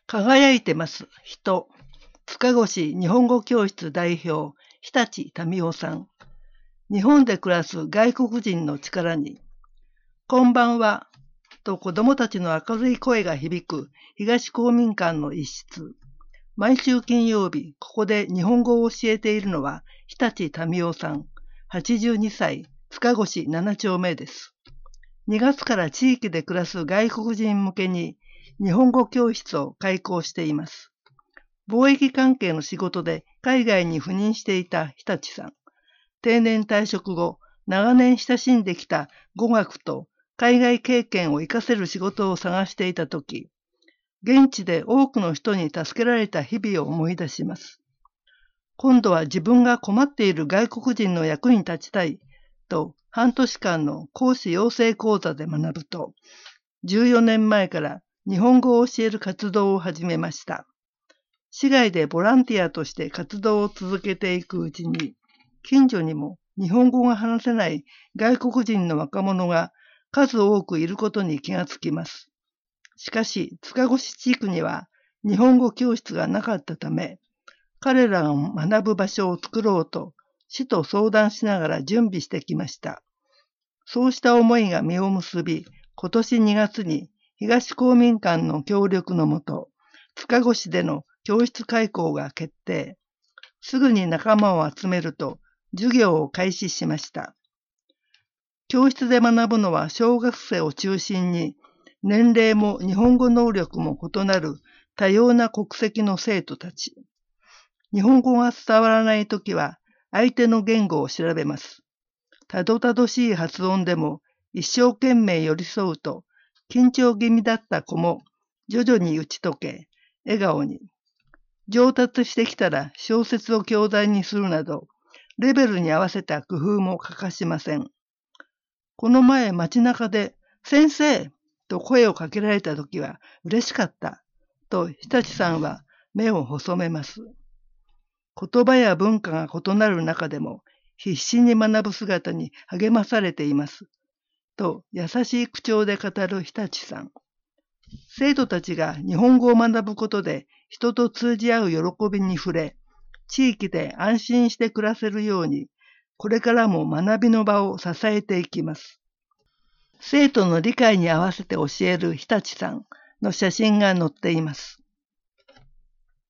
輝いてます人、塚越日本語教室代表、日立民夫さん。日本で暮らす外国人の力に。こんばんは、と子供たちの明るい声が響く東公民館の一室。毎週金曜日、ここで日本語を教えているのは日立民夫さん、82歳、塚越7丁目です。2月から地域で暮らす外国人向けに日本語教室を開講しています。貿易関係の仕事で海外に赴任していた日立さん。定年退職後、長年親しんできた語学と海外経験を活かせる仕事を探していたとき、現地で多くの人に助けられた日々を思い出します。今度は自分が困っている外国人の役に立ちたいと半年間の講師養成講座で学ぶと、14年前から日本語を教える活動を始めました。市外でボランティアとして活動を続けていくうちに、近所にも日本語が話せない外国人の若者が数多くいることに気がつきます。しかし、塚越地区には日本語教室がなかったため、彼らが学ぶ場所を作ろうと、市と相談しながら準備してきました。そうした思いが実を結び、今年2月に東公民館の協力のもと、塚越での教室開講が決定。すぐに仲間を集めると、授業を開始しました。教室で学ぶのは小学生を中心に、年齢も日本語能力も異なる多様な国籍の生徒たち。日本語が伝わらないときは、相手の言語を調べます。たどたどしい発音でも一生懸命寄り添うと、緊張気味だった子も徐々に打ち解け、笑顔に。上達してきたら小説を教材にするなど、レベルに合わせた工夫も欠かしません。この前街中で、先生と声をかけられたときは嬉しかった、と日立さんは目を細めます。言葉や文化が異なる中でも、必死に学ぶ姿に励まされています。と優しい口調で語る日立さん。生徒たちが日本語を学ぶことで人と通じ合う喜びに触れ、地域で安心して暮らせるように、これからも学びの場を支えていきます。生徒の理解に合わせて教える日立さんの写真が載っています。